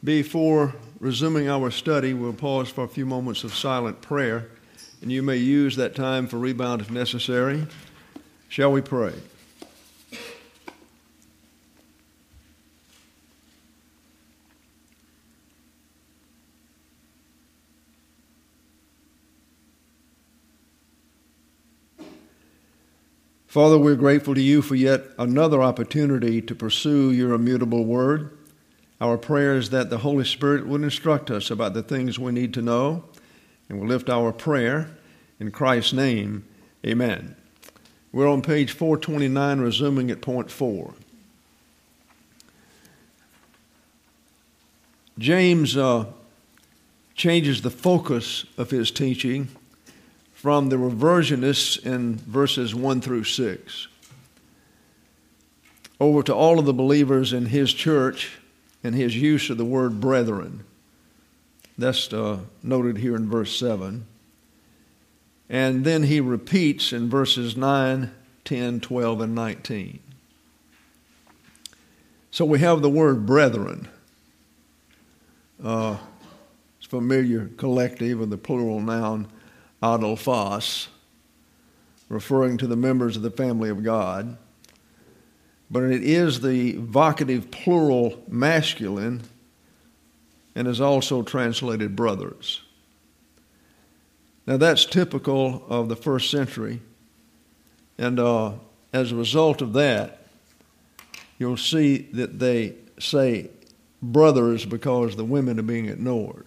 Before resuming our study, we'll pause for a few moments of silent prayer, and you may use that time for rebound if necessary. Shall we pray? Father, we're grateful to you for yet another opportunity to pursue your immutable word. Our prayer is that the Holy Spirit would instruct us about the things we need to know, and we'll lift our prayer in Christ's name. Amen. We're on page 429, resuming at point 4. James changes the focus of his teaching from the reversionists in verses 1 through 6 over to all of the believers in his church and his use of the word brethren. That's noted here in verse 7. And then he repeats in verses 9, 10, 12, and 19. So we have the word brethren. It's familiar collective of the plural noun adelphos, referring to the members of the family of God. But it is the vocative plural masculine and is also translated brothers. Now that's typical of the first century, and as a result of that, you'll see that they say brothers because the women are being ignored.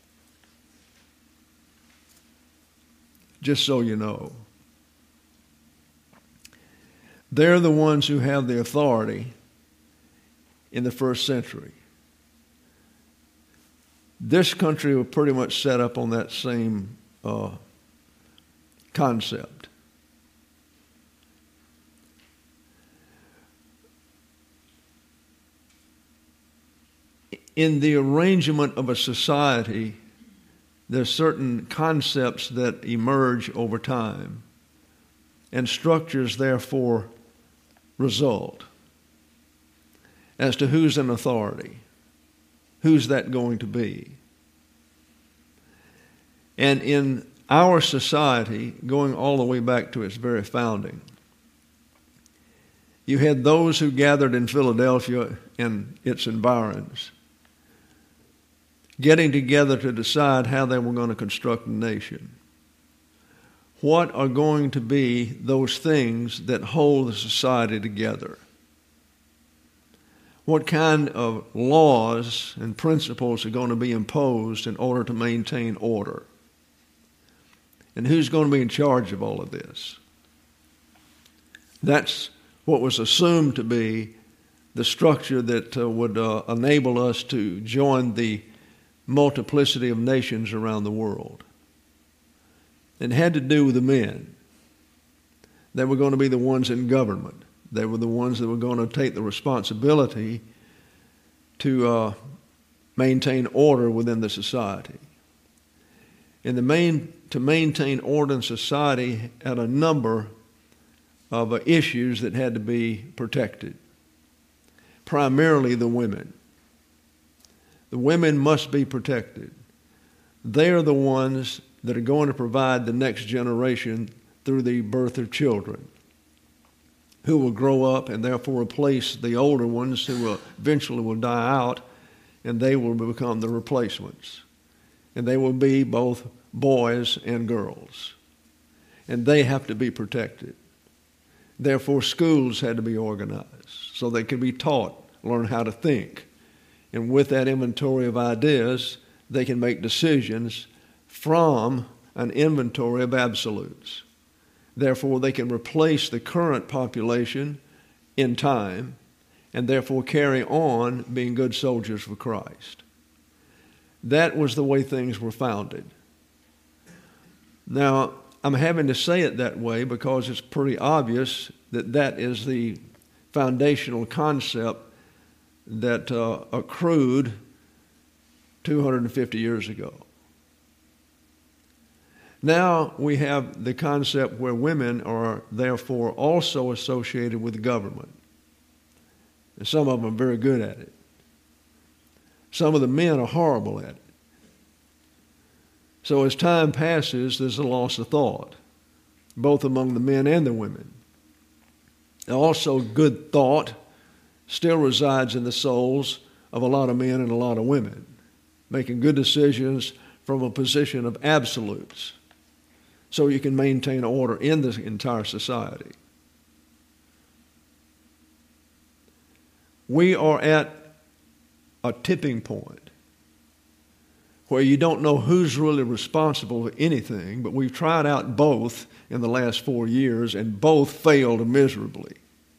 Just so you know. They're the ones who have the authority in the first century. This country was pretty much set up on that same concept. In the arrangement of a society, there's certain concepts that emerge over time, and structures therefore result as to who's in authority, who's that going to be. And in our society, going all the way back to its very founding, you had those who gathered in Philadelphia and its environs, getting together to decide how they were going to construct a nation. What are going to be those things that hold the society together? What kind of laws and principles are going to be imposed in order to maintain order? And who's going to be in charge of all of this? That's what was assumed to be the structure that would enable us to join the multiplicity of nations around the world. It had to do with the men. They were going to be the ones in government. They were the ones that were going to take the responsibility to maintain order within the society. And to maintain order in society had a number of issues that had to be protected. Primarily the women. The women must be protected. They are the ones that are going to provide the next generation through the birth of children, who will grow up and therefore replace the older ones who will eventually die out, and they will become the replacements. And they will be both boys and girls. And they have to be protected. Therefore, schools had to be organized so they could be taught, learn how to think. And with that inventory of ideas, they can make decisions from an inventory of absolutes. Therefore, they can replace the current population in time and therefore carry on being good soldiers for Christ. That was the way things were founded. Now, I'm having to say it that way because it's pretty obvious that that is the foundational concept that accrued 250 years ago. Now we have the concept where women are therefore also associated with government. And some of them are very good at it. Some of the men are horrible at it. So as time passes, there's a loss of thought, both among the men and the women. Also, good thought still resides in the souls of a lot of men and a lot of women, making good decisions from a position of absolutes, so you can maintain order in the entire society. We are at a tipping point where you don't know who's really responsible for anything, but we've tried out both in the last 4 years, and both failed miserably.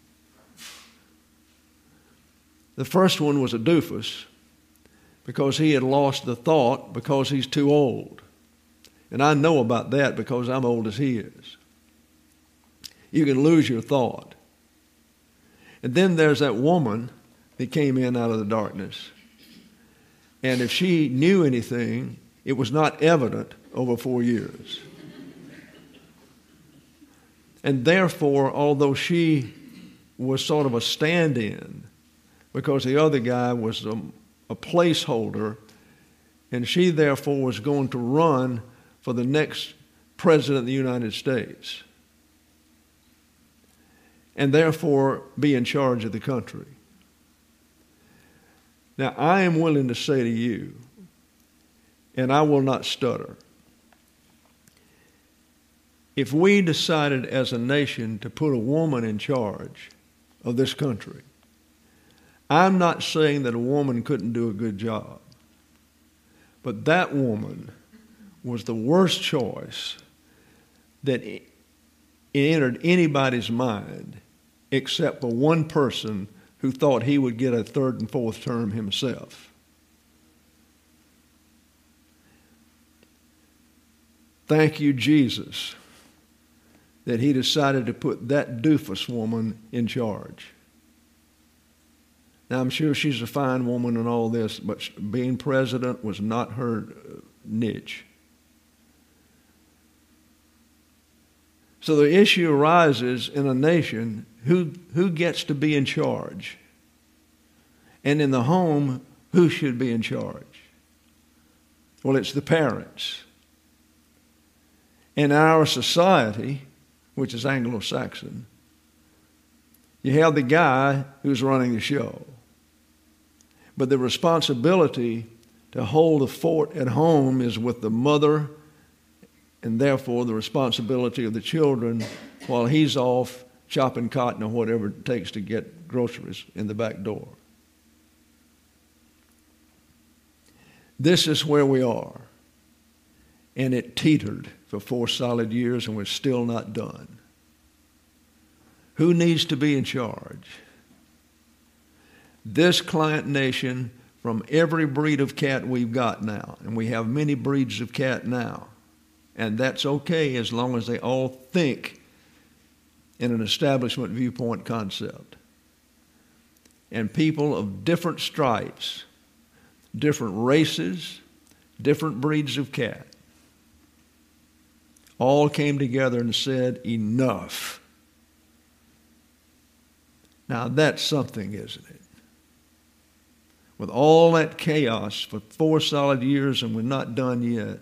The first one was a doofus, because he had lost the thought because he's too old. And I know about that because I'm old as he is. You can lose your thought. And then there's that woman that came in out of the darkness. And if she knew anything, it was not evident over 4 years. And therefore, although she was sort of a stand-in, because the other guy was a placeholder, and she therefore was going to run for the next president of the United States, and therefore be in charge of the country. Now, I am willing to say to you, and I will not stutter, if we decided as a nation to put a woman in charge of this country, I'm not saying that a woman couldn't do a good job, but that woman was the worst choice that entered anybody's mind except for one person who thought he would get a third and fourth term himself. Thank you, Jesus, that he decided to put that doofus woman in charge. Now, I'm sure she's a fine woman and all this, but being president was not her niche. So the issue arises in a nation, who gets to be in charge? And in the home, who should be in charge? Well, it's the parents. In our society, which is Anglo-Saxon, you have the guy who's running the show. But the responsibility to hold the fort at home is with the mother, and therefore the responsibility of the children while he's off chopping cotton or whatever it takes to get groceries in the back door. This is where we are. And it teetered for 4 solid years, and we're still not done. Who needs to be in charge? This client nation, from every breed of cat we've got now, and we have many breeds of cat now, and that's okay as long as they all think in an establishment viewpoint concept. And people of different stripes, different races, different breeds of cat, all came together and said, enough. Now that's something, isn't it? With all that chaos for 4 solid years, and we're not done yet,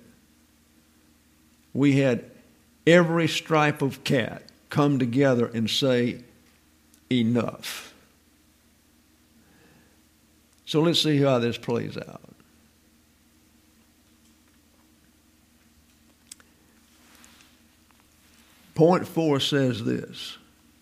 we had every stripe of cat come together and say, enough. So let's see how this plays out. Point 4 says this.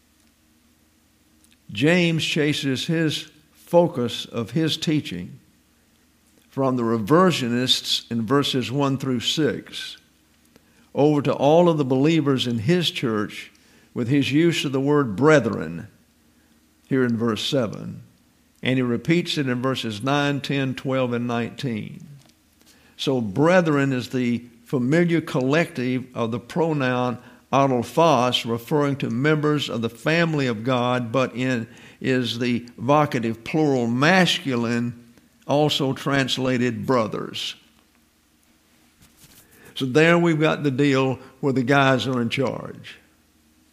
James chases his focus of his teaching from the reversionists in verses 1 through 6 over to all of the believers in his church with his use of the word brethren here in verse 7. And he repeats it in verses 9, 10, 12, and 19. So brethren is the familiar collective of the pronoun adelphos, referring to members of the family of God, but is the vocative plural masculine, also translated brothers. So there we've got the deal where the guys are in charge.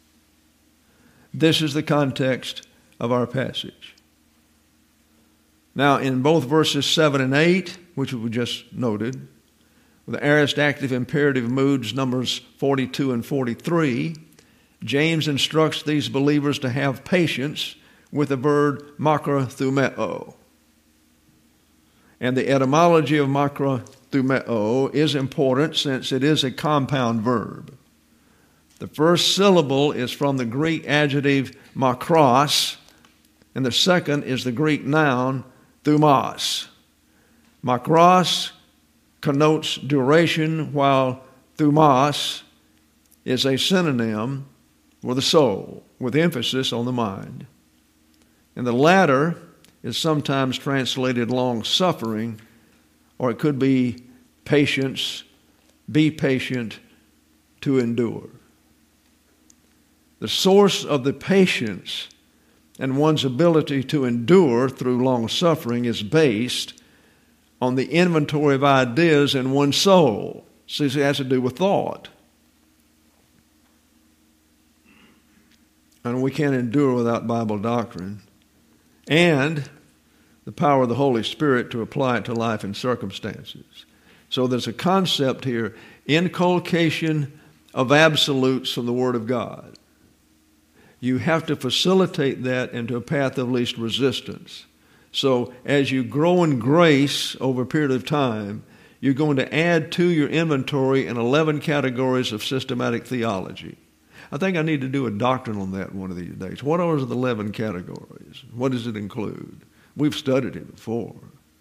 This is the context of our passage. Now, in both verses 7 and 8, which we just noted, with the aorist active imperative moods, Numbers 42 and 43, James instructs these believers to have patience with the verb makrothumeo. And the etymology of makrothumeo is important since it is a compound verb. The first syllable is from the Greek adjective makros, and the second is the Greek noun thumos. Makros connotes duration, while thumos is a synonym for the soul, with emphasis on the mind. And the latter is sometimes translated long-suffering, or it could be patience, be patient, to endure. The source of the patience and one's ability to endure through long-suffering is based on the inventory of ideas in one's soul. See, it has to do with thought. And we can't endure without Bible doctrine and the power of the Holy Spirit to apply it to life and circumstances. So there's a concept here, inculcation of absolutes from the Word of God. You have to facilitate that into a path of least resistance. So as you grow in grace over a period of time, you're going to add to your inventory in 11 categories of systematic theology. I think I need to do a doctrine on that one of these days. What are the 11 categories? What does it include? We've studied it before.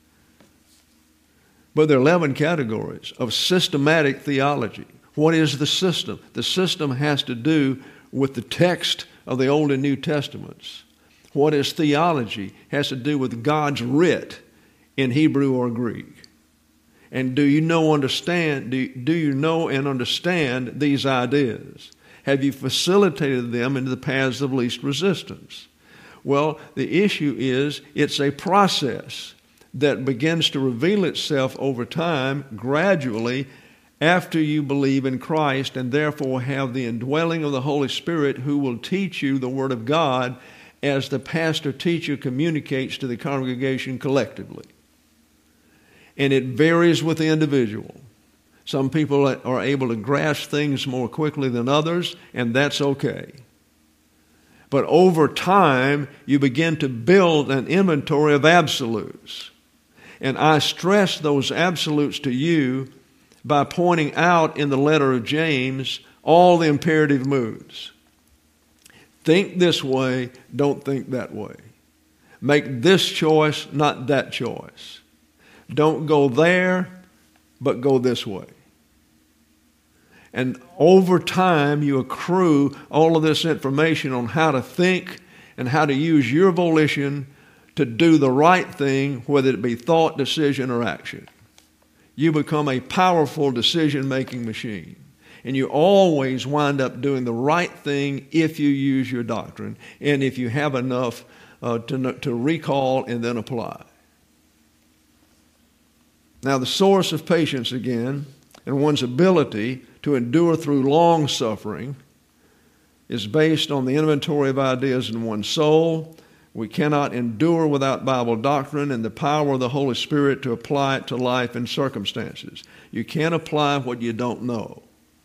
But there are 11 categories of systematic theology. What is the system? The system has to do with the text of the Old and New Testaments. What is theology? Has to do with God's writ in Hebrew or Greek. And do you know and understand these ideas? Have you facilitated them into the paths of least resistance? Well, the issue is it's a process that begins to reveal itself over time, gradually, after you believe in Christ and therefore have the indwelling of the Holy Spirit who will teach you the Word of God as the pastor-teacher communicates to the congregation collectively. And it varies with the individual. Some people are able to grasp things more quickly than others, and that's okay. But over time, you begin to build an inventory of absolutes. And I stress those absolutes to you by pointing out in the letter of James all the imperative moods. Think this way, don't think that way. Make this choice, not that choice. Don't go there, but go this way. And over time, you accrue all of this information on how to think and how to use your volition to do the right thing, whether it be thought, decision, or action. You become a powerful decision-making machine. And you always wind up doing the right thing if you use your doctrine and if you have enough to recall and then apply. Now, the source of patience, again, and one's ability to endure through long suffering is based on the inventory of ideas in one's soul. We cannot endure without Bible doctrine and the power of the Holy Spirit to apply it to life and circumstances. You can't apply what you don't know.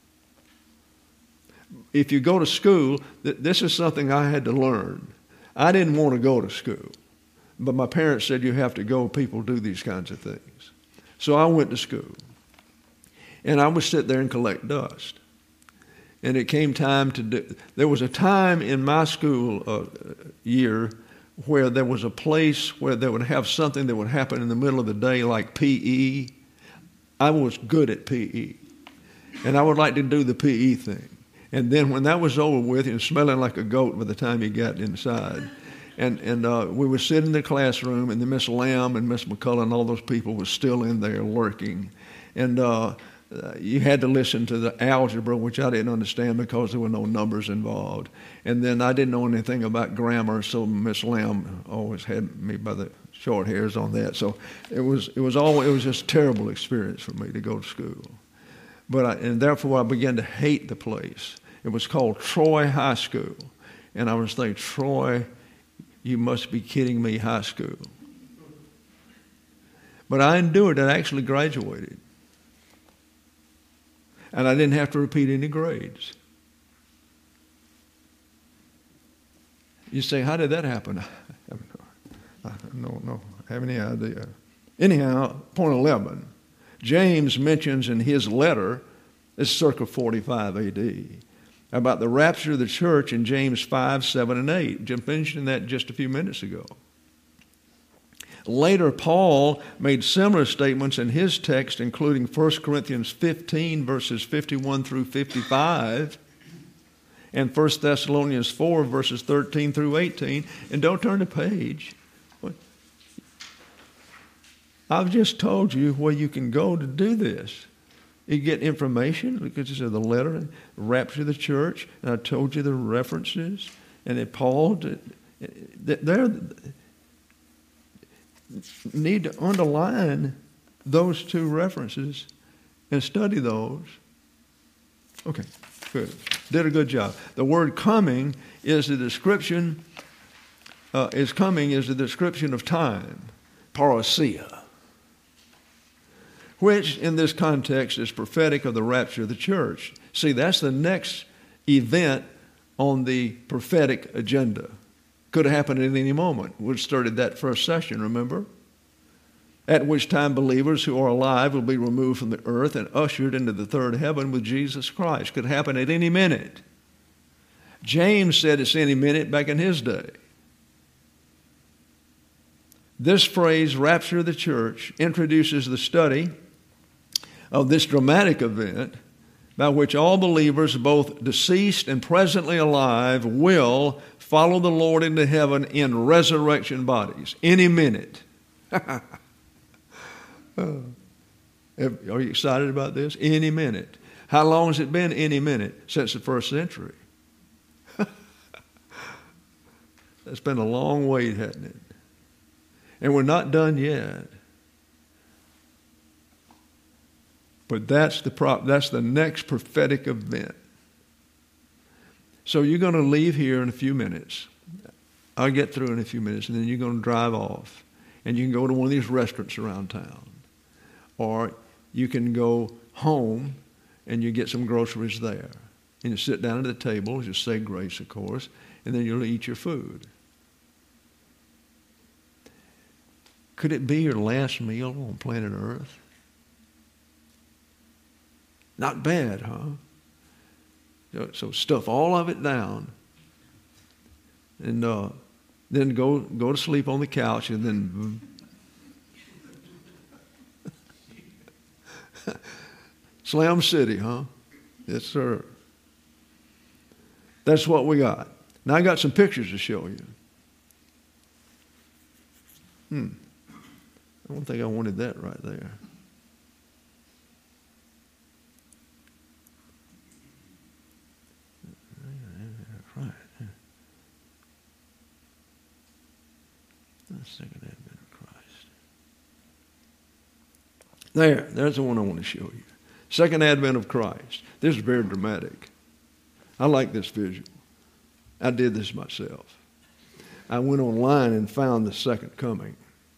If you go to school, this is something I had to learn. I didn't want to go to school, but my parents said you have to go. People do these kinds of things. So I went to school, and I would sit there and collect dust. And it came time to do. There was a time in my school year where there was a place where they would have something that would happen in the middle of the day, like PE. I was good at PE, and I would like to do the PE thing. And then when that was over with, and smelling like a goat by the time you got inside, and we would sit in the classroom, and then Miss Lamb and Miss McCullough and all those people were still in there lurking. And you had to listen to the algebra, which I didn't understand because there were no numbers involved. And then I didn't know anything about grammar, so Miss Lamb always had me by the short hairs on that. So it was just a terrible experience for me to go to school. And therefore I began to hate the place. It was called Troy High School. And I was thinking, Troy, you must be kidding me, high school. But I endured. I actually graduated. And I didn't have to repeat any grades. You say, how did that happen? I don't have any idea. Anyhow, point 11. James mentions in his letter, it's circa 45 A.D., about the rapture of the church in James 5, 7, and 8. Jim mentioned that just a few minutes ago. Later, Paul made similar statements in his text, including 1 Corinthians 15, verses 51 through 55, and 1 Thessalonians 4, verses 13 through 18. And don't turn the page. I've just told you where you can go to do this. You get information, because of the letter, rapture of the church, and I told you the references, and that Paul, they need to underline those two references and study those. Okay, good. Did a good job. The word coming is the description, is the description of time, parousia, which in this context is prophetic of the rapture of the church. See, that's the next event on the prophetic agenda. Could have happened at any moment. We started that first session, remember? At which time believers who are alive will be removed from the earth and ushered into the third heaven with Jesus Christ. Could happen at any minute. James said it's any minute back in his day. This phrase, rapture of the church, introduces the study of this dramatic event by which all believers, both deceased and presently alive, will follow the Lord into heaven in resurrection bodies any minute. Are you excited about this? Any minute. How long has it been any minute? Since the first century. That's been a long wait, hasn't it? And we're not done yet. But that's the next prophetic event. So you're going to leave here in a few minutes. I'll get through in a few minutes, and then you're going to drive off. And you can go to one of these restaurants around town. Or you can go home and you get some groceries there. And you sit down at the table, just say grace, of course, and then you'll eat your food. Could it be your last meal on planet Earth? Not bad, huh? So stuff all of it down, and then go to sleep on the couch, and then Slam City, huh? Yes, sir. That's what we got. Now I got some pictures to show you. I don't think I wanted that right there. Right. The second advent of Christ. There's the one I want to show you. Second advent of Christ. This is very dramatic. I like this visual. I did this myself. I went online and found the second coming.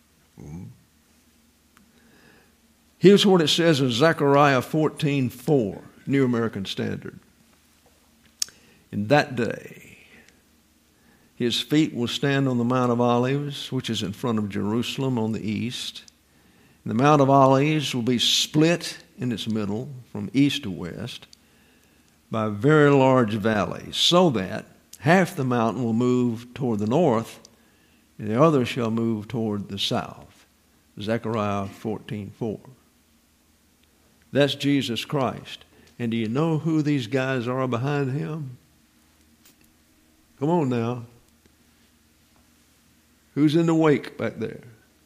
Here's what it says in Zechariah 14:4, New American Standard. In that day, his feet will stand on the Mount of Olives, which is in front of Jerusalem on the east. And the Mount of Olives will be split in its middle from east to west by a very large valley, so that half the mountain will move toward the north, and the other shall move toward the south. Zechariah 14:4. That's Jesus Christ. And do you know who these guys are behind him? Come on now. Who's in the wake back there?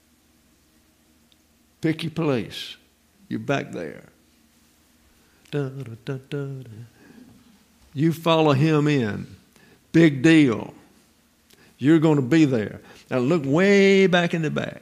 Pick your place. You're back there. Da, da, da, da, da. You follow him in. Big deal. You're going to be there. Now look way back in the back.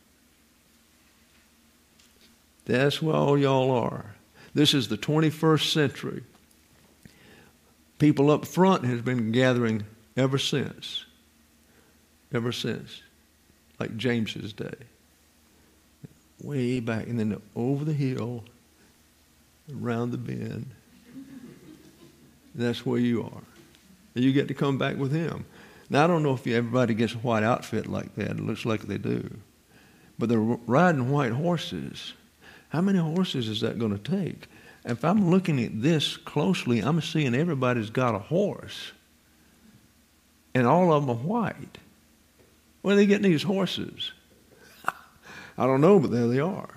That's where all y'all are. This is the 21st century. People up front has been gathering ever since. Ever since. Like James's day. way back, and then over the hill, around the bend. That's where you are. And you get to come back with him. Now, I don't know if everybody gets a white outfit like that. It looks like they do. But they're riding white horses. How many horses is that going to take? If I'm looking at this closely, I'm seeing everybody's got a horse. And all of them are white. Where are they getting these horses? I don't know, but there they are.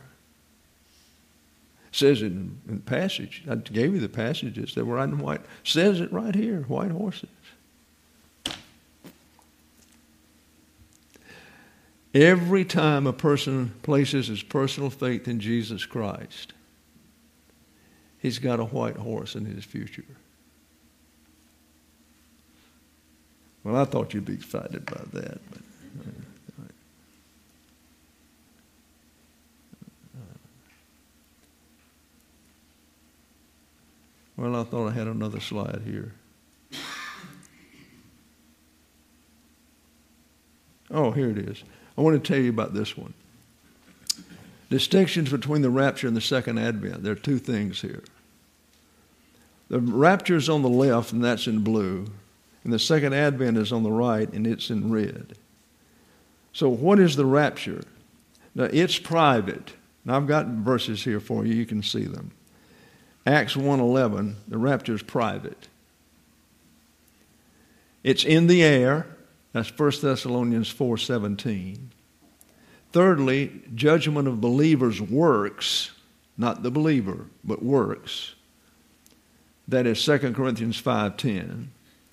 It says it in the passage. I gave you the passages that were riding white. It says it right here, white horses. Every time a person places his personal faith in Jesus Christ, he's got a white horse in his future. Well, I thought you'd be excited about that. But, well, I thought I had another slide here. Oh, here it is. I want to tell you about this one. Distinctions between the rapture and the second advent. There are two things here. The rapture is on the left, and that's in blue. And the second advent is on the right, and it's in red. So what is the rapture? Now, it's private. Now, I've got verses here for you. You can see them. Acts 1:11, the rapture is private. It's in the air. That's 1 Thessalonians 4:17. Thirdly, judgment of believers' works, not the believer, but works. That is 2 Corinthians 5:10.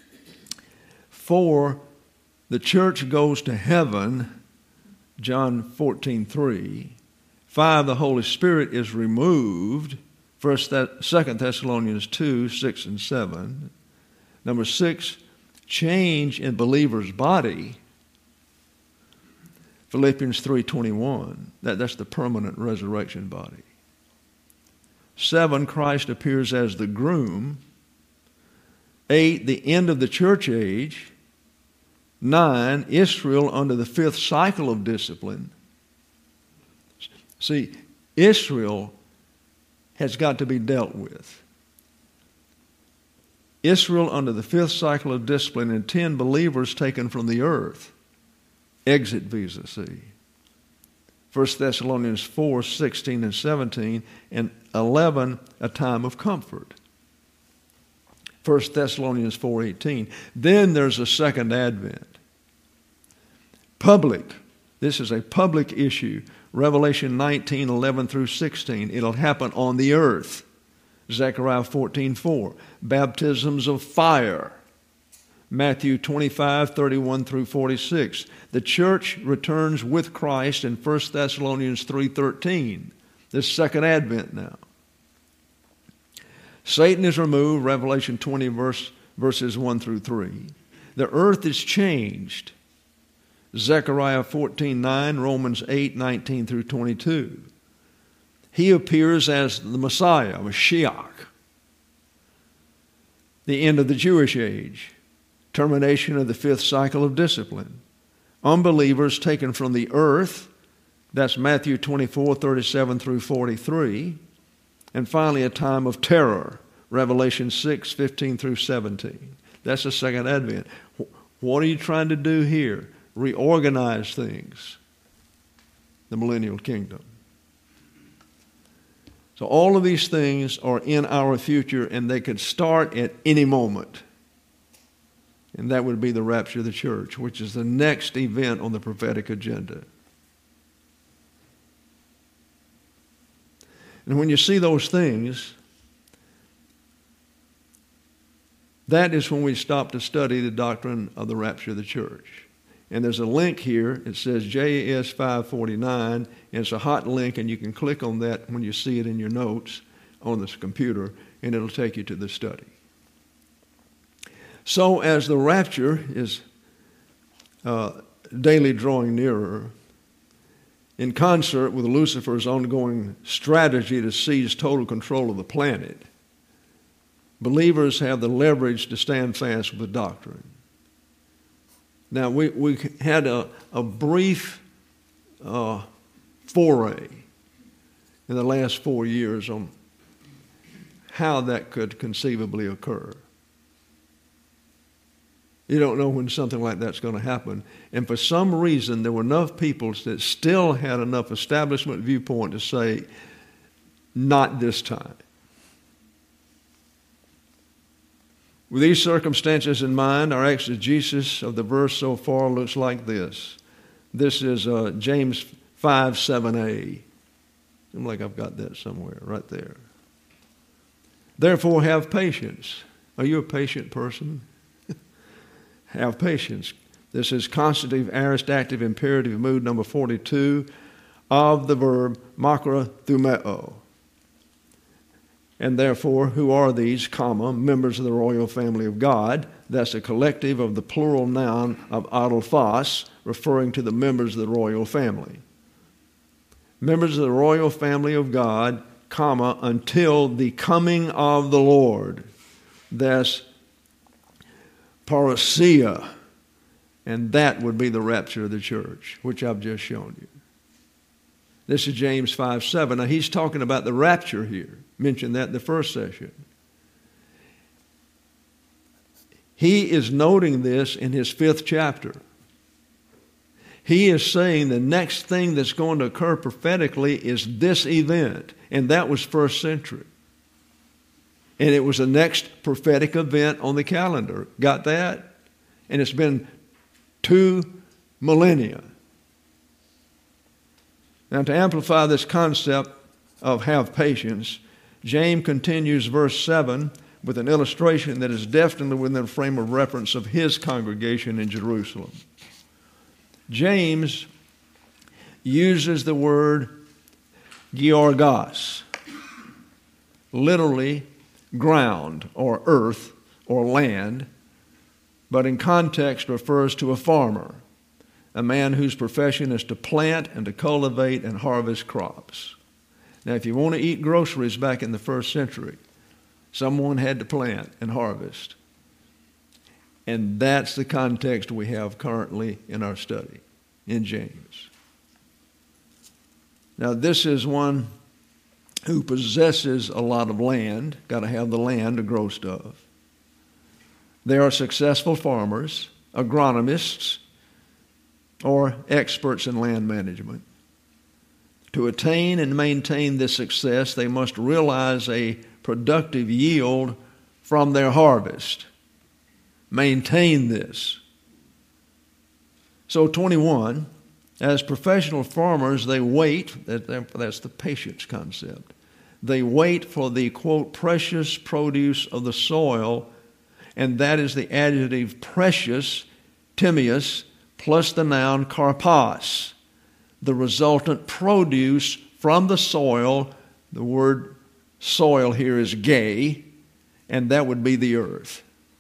4, the church goes to heaven, John 14:3. 5, the Holy Spirit is removed, 2 Thessalonians 2:6 and 7. Number 6, change in believers' body, Philippians 3:21. That's the permanent resurrection body. 7, Christ appears as the groom. 8, the end of the church age. 9, Israel under the 5th cycle of discipline. See, Israel has got to be dealt with. Israel under the 5th cycle of discipline, and 10 believers taken from the earth. Exit visa, see. 1 Thessalonians 4:16 and 17, and 11, a time of comfort. 1 Thessalonians 4:18. Then there's a second advent. Public. This is a public issue. Revelation 19:11 through 16. It'll happen on the earth. Zechariah 14:4. Baptisms of fire. Matthew 25:31 through 46. The church returns with Christ in 1 Thessalonians 3:13. This second advent now. Satan is removed, Revelation 20 verses 1 through 3. The earth is changed. Zechariah 14:9, Romans 8:19 through 22. He appears as the Messiah, Mashiach. The end of the Jewish age. Termination of the 5th cycle of discipline. Unbelievers taken from the earth. That's Matthew 24:37 through 43. And finally, a time of terror. Revelation 6:15 through 17. That's the second advent. What are you trying to do here? Reorganize things. The millennial kingdom. So all of these things are in our future, and they could start at any moment. And that would be the rapture of the church, which is the next event on the prophetic agenda. And when you see those things, that is when we stop to study the doctrine of the rapture of the church. And there's a link here. It says JAS 549, and it's a hot link, and you can click on that when you see it in your notes on this computer, and it'll take you to the study. So as the rapture is daily drawing nearer, in concert with Lucifer's ongoing strategy to seize total control of the planet, believers have the leverage to stand fast with the doctrine. Now, we had a brief foray in the last 4 years on how that could conceivably occur. You don't know when something like that's going to happen. And for some reason, there were enough people that still had enough establishment viewpoint to say, not this time. With these circumstances in mind, our exegesis of the verse so far looks like this. This is James 5:7a. Seems like I've got that somewhere, right there. Therefore, have patience. Are you a patient person? Have patience. This is constitutive, aorist, active, imperative mood number 42 of the verb makrothumeo. And therefore, who are these, comma, members of the royal family of God? That's a collective of the plural noun of adelphos, referring to the members of the royal family. Members of the royal family of God, comma, until the coming of the Lord. That's parousia. And that would be the rapture of the church, which I've just shown you. This is James 5:7. Now, he's talking about the rapture here. Mentioned that in the first session. He is noting this in his 5th chapter. He is saying the next thing that's going to occur prophetically is this event. And that was 1st century. And it was the next prophetic event on the calendar. Got that? And it's been 2 millennia. Now, to amplify this concept of have patience, James continues verse 7 with an illustration that is definitely within the frame of reference of his congregation in Jerusalem. James uses the word georgos, literally ground or earth or land, but in context refers to a farmer, a man whose profession is to plant and to cultivate and harvest crops. Now, if you want to eat groceries back in the 1st century, someone had to plant and harvest. And that's the context we have currently in our study in James. Now, this is one who possesses a lot of land, got to have the land to grow stuff. They are successful farmers, agronomists, or experts in land management. To attain and maintain this success, they must realize a productive yield from their harvest. Maintain this. So 21, as professional farmers, they wait, that's the patience concept. They wait for the, quote, precious produce of the soil, and that is the adjective precious, timius, plus the noun karpos. The resultant produce from the soil, the word soil here is gay, and that would be the earth.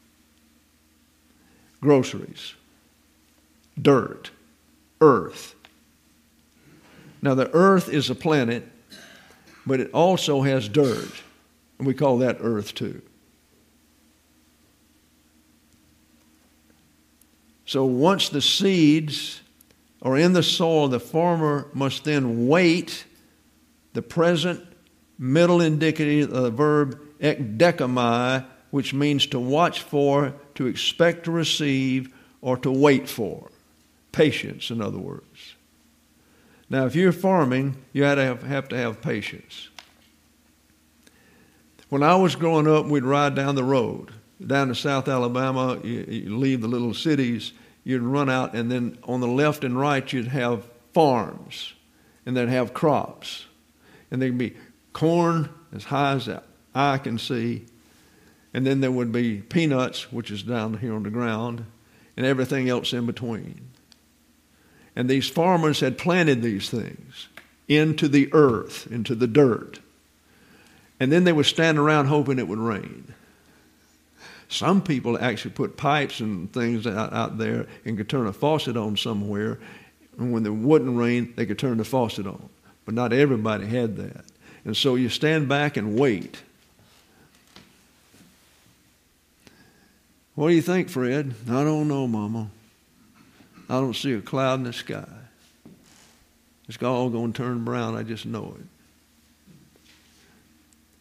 Groceries, dirt, earth. Now, the earth is a planet, but it also has dirt, and we call that earth too. So once the seeds are in the soil, the farmer must then wait. The present middle indicative of the verb ekdecamai, which means to watch for, to expect to receive, or to wait for. Patience, in other words. Now, if you're farming, you have to have patience. When I was growing up, we'd ride down the road. Down to South Alabama, you leave the little cities, you'd run out, and then on the left and right, you'd have farms, and they'd have crops. And there'd be corn as high as the eye can see, and then there would be peanuts, which is down here on the ground, and everything else in between. And these farmers had planted these things into the earth, into the dirt. And then they would stand around hoping it would rain. Some people actually put pipes and things out there and could turn a faucet on somewhere. And when it wouldn't rain, they could turn the faucet on. But not everybody had that. And so you stand back and wait. What do you think, Fred? I don't know, Mama. I don't see a cloud in the sky. It's all going to turn brown. I just know it.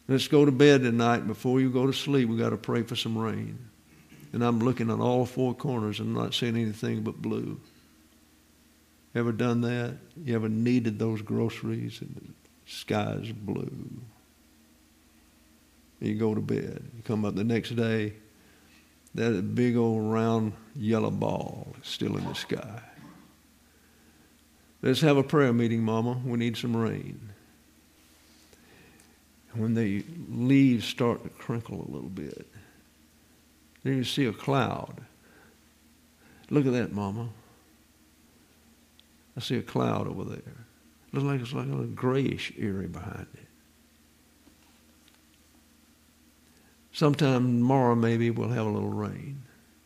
Let's go to bed tonight. Before you go to sleep, we've got to pray for some rain. And I'm looking at all four corners and not seeing anything but blue. Ever done that? You ever needed those groceries and the sky's blue? You go to bed. You come up the next day, that big old round yellow ball is still in the sky. Let's have a prayer meeting, Mama. We need some rain. When the leaves start to crinkle a little bit, then you see a cloud. Look at that, Mama. I see a cloud over there. Looks like it's like a grayish area behind it. Sometime tomorrow maybe we'll have a little rain.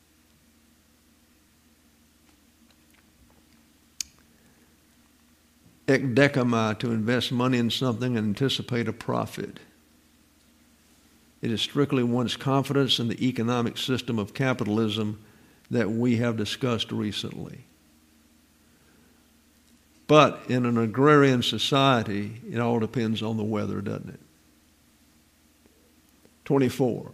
Ekdechomai, to invest money in something and anticipate a profit. It is strictly one's confidence in the economic system of capitalism that we have discussed recently. But in an agrarian society, it all depends on the weather, doesn't it? 24.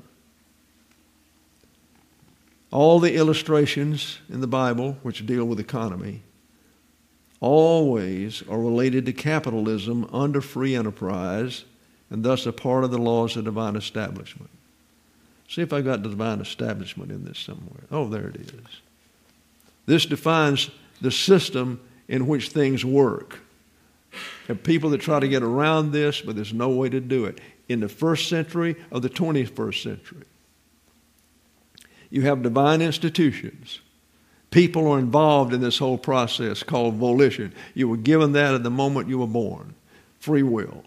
All the illustrations in the Bible which deal with economy always are related to capitalism under free enterprise and thus a part of the laws of divine establishment. See if I got the divine establishment in this somewhere. Oh, there it is. This defines the system in which things work. There are people that try to get around this, but there's no way to do it. In the first century or the 21st century, you have divine institutions. People are involved in this whole process called volition. You were given that at the moment you were born. Free will.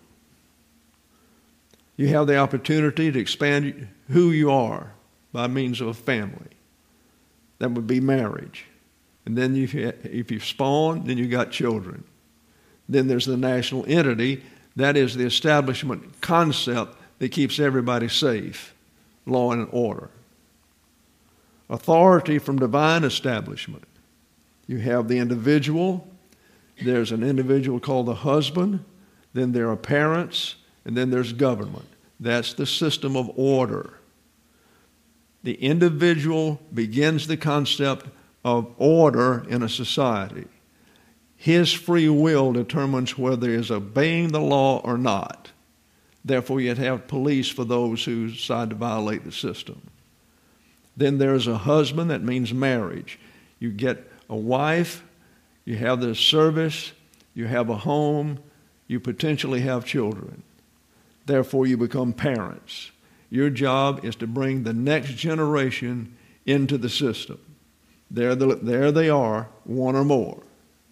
You have the opportunity to expand who you are by means of a family. That would be marriage. And then if you spawn, then you got children. Then there's the national entity. That is the establishment concept that keeps everybody safe. Law and order. Authority from divine establishment. You have the individual. There's an individual called the husband. Then there are parents. And then there's government. That's the system of order. The individual begins the concept of order in a society. His free will determines whether he is obeying the law or not. Therefore, you'd have police for those who decide to violate the system. Then there's a husband. That means marriage. You get a wife. You have the service. You have a home. You potentially have children. Therefore, you become parents. Your job is to bring the next generation into the system. There they are, one or more.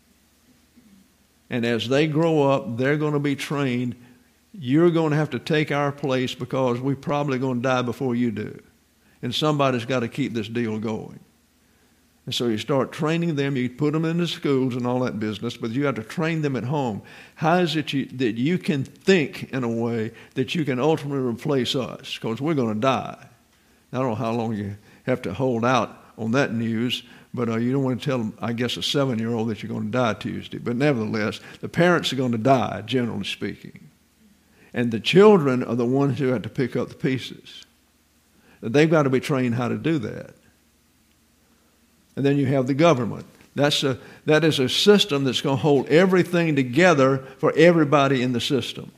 And as they grow up, they're going to be trained. You're going to have to take our place because we're probably going to die before you do. And somebody's got to keep this deal going. And so you start training them. You put them into schools and all that business, but you have to train them at home. How is it that you can think in a way that you can ultimately replace us? Because we're going to die. I don't know how long you have to hold out on that news, but you don't want to tell them, I guess, a 7-year-old that you're going to die Tuesday. But nevertheless, the parents are going to die, generally speaking. And the children are the ones who have to pick up the pieces. They've got to be trained how to do that. And then you have the government. That is a system that's going to hold everything together for everybody in the system.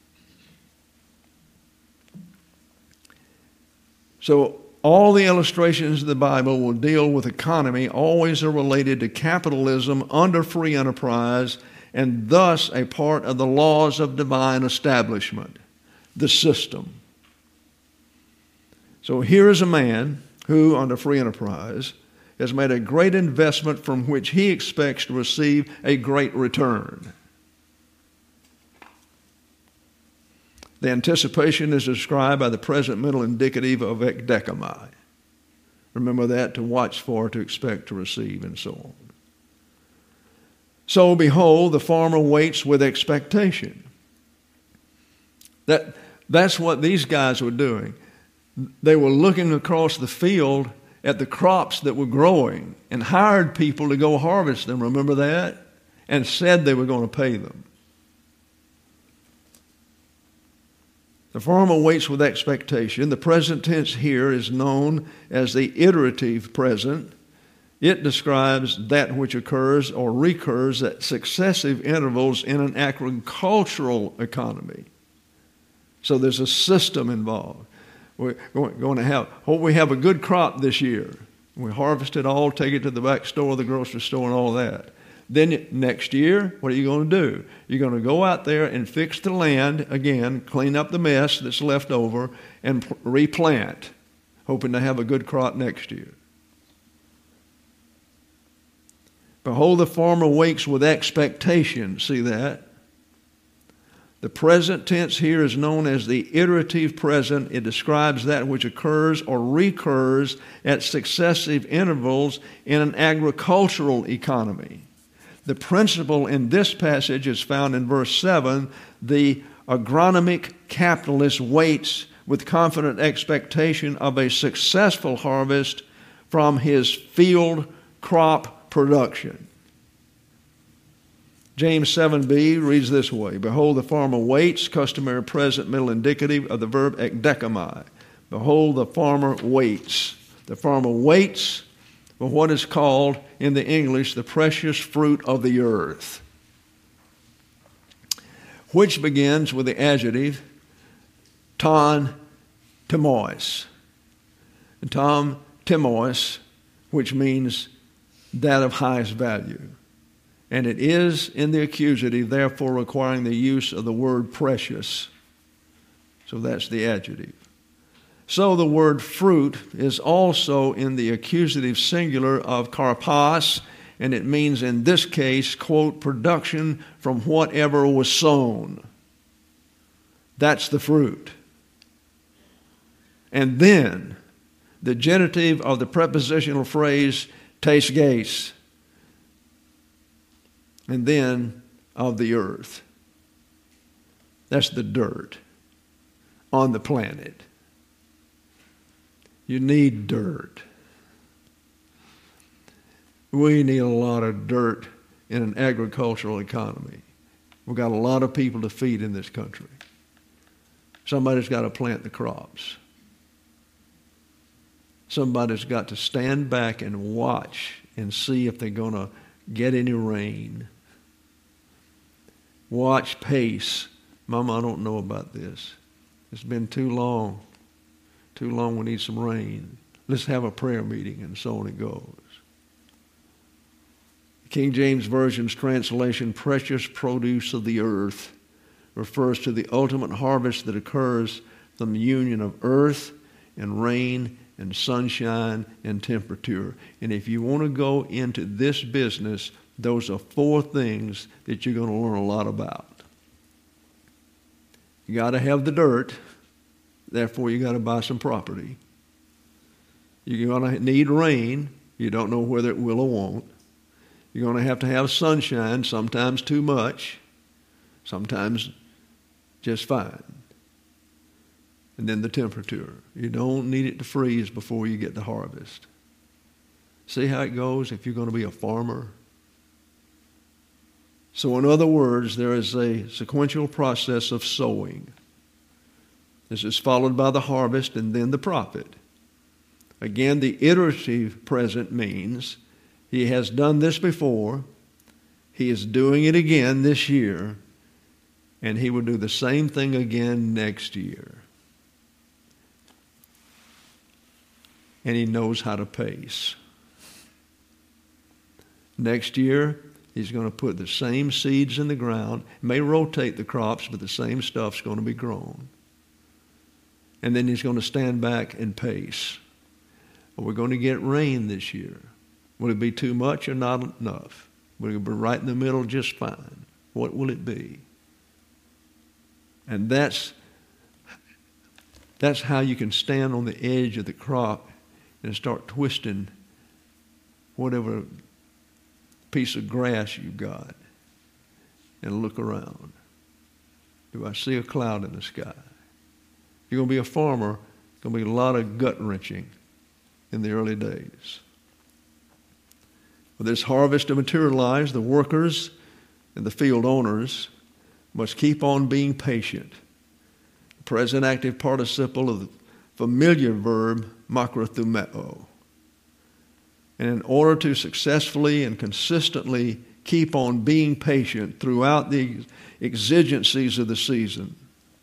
So all the illustrations of the Bible will deal with economy, always are related to capitalism under free enterprise, and thus a part of the laws of divine establishment, the system. So here is a man who, under free enterprise, has made a great investment from which he expects to receive a great return. The anticipation is described by the present mental indicative of ekdechomai. Remember that, to watch for, to expect, to receive, and so on. So, behold, the farmer waits with expectation. That's what these guys were doing. They were looking across the field at the crops that were growing and hired people to go harvest them. Remember that? And said they were going to pay them. The farmer waits with expectation. The present tense here is known as the iterative present. It describes that which occurs or recurs at successive intervals in an agricultural economy. So there's a system involved. We're going to have a good crop this year. We harvest it all, take it to the back store, the grocery store, and all that. Then next year, what are you going to do? You're going to go out there and fix the land again, clean up the mess that's left over, and replant, hoping to have a good crop next year. Behold, the farmer waits with expectation. See that? The present tense here is known as the iterative present. It describes that which occurs or recurs at successive intervals in an agricultural economy. The principle in this passage is found in verse 7. The agronomic capitalist waits with confident expectation of a successful harvest from his field crop production. James 7b reads this way: Behold, the farmer waits, customary present, middle indicative of the verb ekdechomai. Behold, the farmer waits. The farmer waits for what is called in the English the precious fruit of the earth, which begins with the adjective ton timois. Tom timois, which means that of highest value. And it is in the accusative, therefore requiring the use of the word precious. So that's the adjective. So the word fruit is also in the accusative singular of karpos, and it means in this case, quote, production from whatever was sown. That's the fruit. And then the genitive of the prepositional phrase tes ges, and then of the earth. That's the dirt on the planet. You need dirt. We need a lot of dirt in an agricultural economy. We've got a lot of people to feed in this country. Somebody's got to plant the crops. Somebody's got to stand back and watch and see if they're going to get any rain. Watch pace. Mama, I don't know about this. It's been too long. Too long, we need some rain. Let's have a prayer meeting, and so on it goes. King James Version's translation, precious produce of the earth, refers to the ultimate harvest that occurs from the union of earth and rain and sunshine and temperature. And if you want to go into this business, those are 4 things that you're going to learn a lot about. You got to have the dirt. Therefore, you got to buy some property. You're going to need rain. You don't know whether it will or won't. You're going to have sunshine, sometimes too much, sometimes just fine. And then the temperature. You don't need it to freeze before you get to harvest. See how it goes if you're going to be a farmer? So in other words, there is a sequential process of sowing. This is followed by the harvest and then the profit. Again, the iterative present means he has done this before, he is doing it again this year, and he will do the same thing again next year. And he knows how to pace. Next year, he's going to put the same seeds in the ground. May rotate the crops, but the same stuff's going to be grown. And then he's going to stand back and pace. Are we going to get rain this year? Will it be too much or not enough? Will it be right in the middle just fine? What will it be? And that's how you can stand on the edge of the crop and start twisting whatever piece of grass you've got and look around. Do I see a cloud in the sky? If you're going to be a farmer, there's going to be a lot of gut-wrenching in the early days. For this harvest to materialize, the workers and the field owners must keep on being patient. present active participle of the familiar verb makrothumeo. And in order to successfully and consistently keep on being patient throughout the exigencies of the season,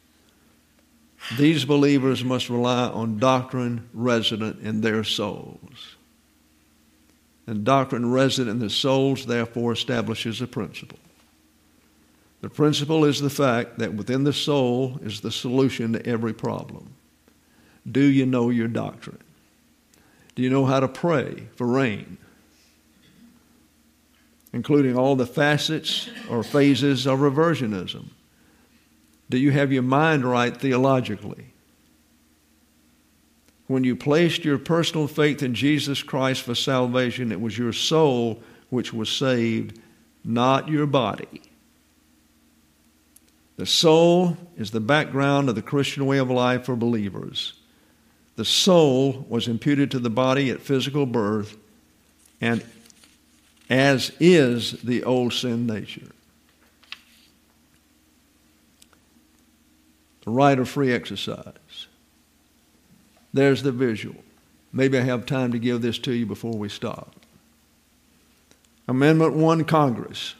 these believers must rely on doctrine resident in their souls. And doctrine resident in the souls, therefore, establishes a principle. The principle is the fact that within the soul is the solution to every problem. Do you know your doctrine? Do you know how to pray for rain? Including all the facets or phases of reversionism. Do you have your mind right theologically? When you placed your personal faith in Jesus Christ for salvation, it was your soul which was saved, not your body. The soul is the background of the Christian way of life for believers. The soul was imputed to the body at physical birth, and as is the old sin nature. The right of free exercise. There's the visual. Maybe I have time to give this to you before we stop. Amendment 1, Congress.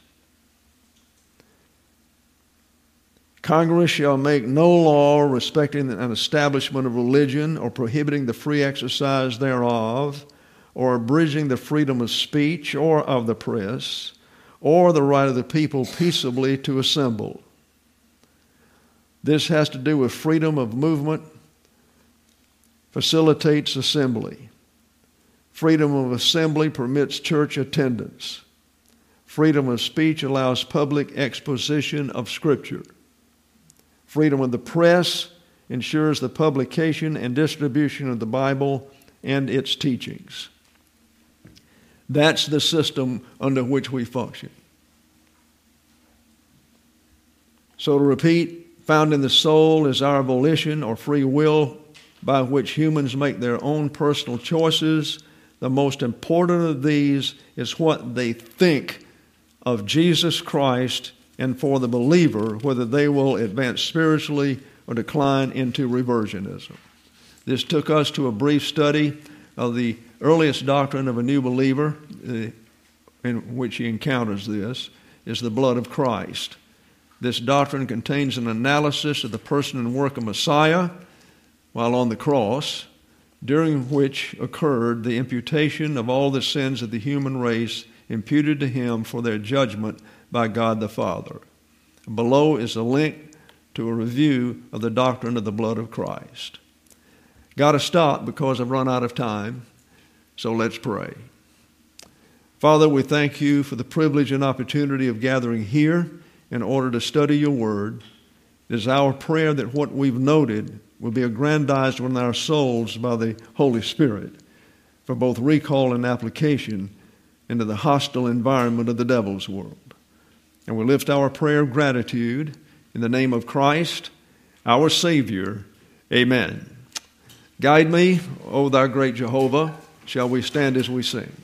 Congress shall make no law respecting an establishment of religion or prohibiting the free exercise thereof, or abridging the freedom of speech or of the press, or the right of the people peaceably to assemble. This has to do with freedom of movement, facilitates assembly. Freedom of assembly permits church attendance. Freedom of speech allows public exposition of Scripture. Freedom of the press ensures the publication and distribution of the Bible and its teachings. That's the system under which we function. So to repeat, found in the soul is our volition or free will by which humans make their own personal choices. The most important of these is what they think of Jesus Christ, and for the believer, whether they will advance spiritually or decline into reversionism. This took us to a brief study of the earliest doctrine of a new believer, in which he encounters this, is the blood of Christ. This doctrine contains an analysis of the person and work of Messiah while on the cross, during which occurred the imputation of all the sins of the human race imputed to him for their judgment by God the Father. Below is a link to a review of the doctrine of the blood of Christ. Got to stop because I've run out of time, so let's pray. Father, we thank you for the privilege and opportunity of gathering here in order to study your word. It is our prayer that what we've noted will be aggrandized within our souls by the Holy Spirit for both recall and application into the hostile environment of the devil's world. And we lift our prayer of gratitude in the name of Christ, our Savior. Amen. Guide me, O thou great Jehovah. Shall we stand as we sing?